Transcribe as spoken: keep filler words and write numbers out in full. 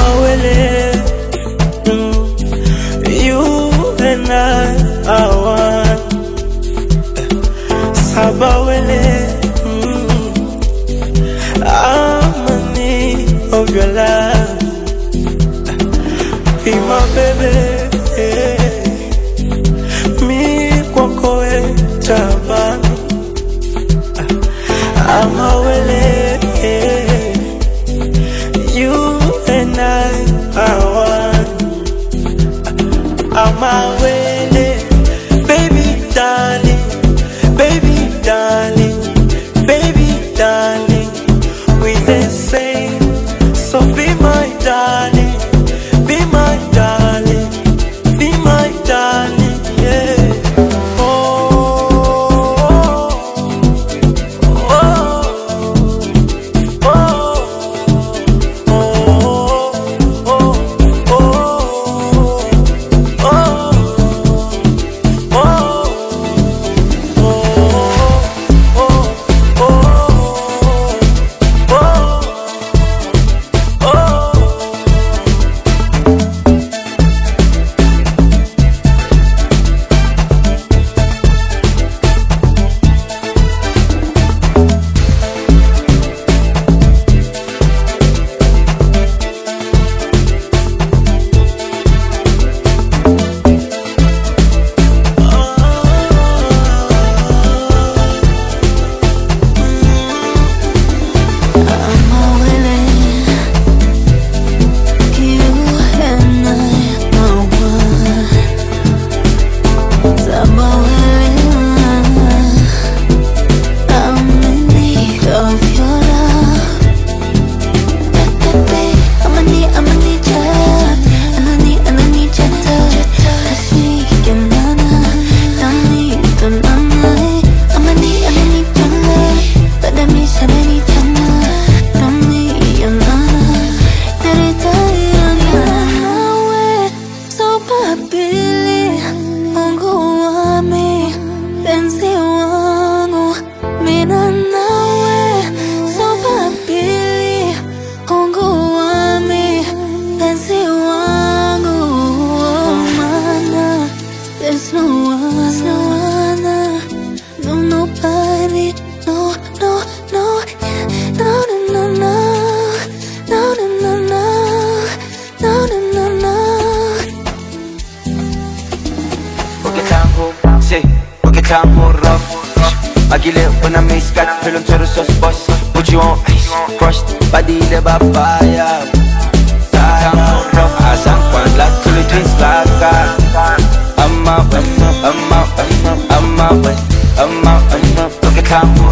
Amawele, mm, you and I are one. Sabawele, mm, I'm in need of your love. Be my baby, eh. Me kwako we tabani. Amawele, eh. You and I are one. Amawele, baby darling, baby darling, baby darling, we the same. So be my darling, be my darling, be my darling, yeah. Oh, oh, oh, oh, oh, oh, there's no one, no one, no nobody, no, no, no, no, no, no, no, no, no, no, no, no, no. Porque tango, sí, porque tango rough. Agile when I miss got film to the sauce boss. Put you on ice, crushed body the papaya. Tango rough, I sang one like to the twins like that. I'm out, I'm out, I'm out, I'm out, I'm out, I'm out, I'm out. Look at how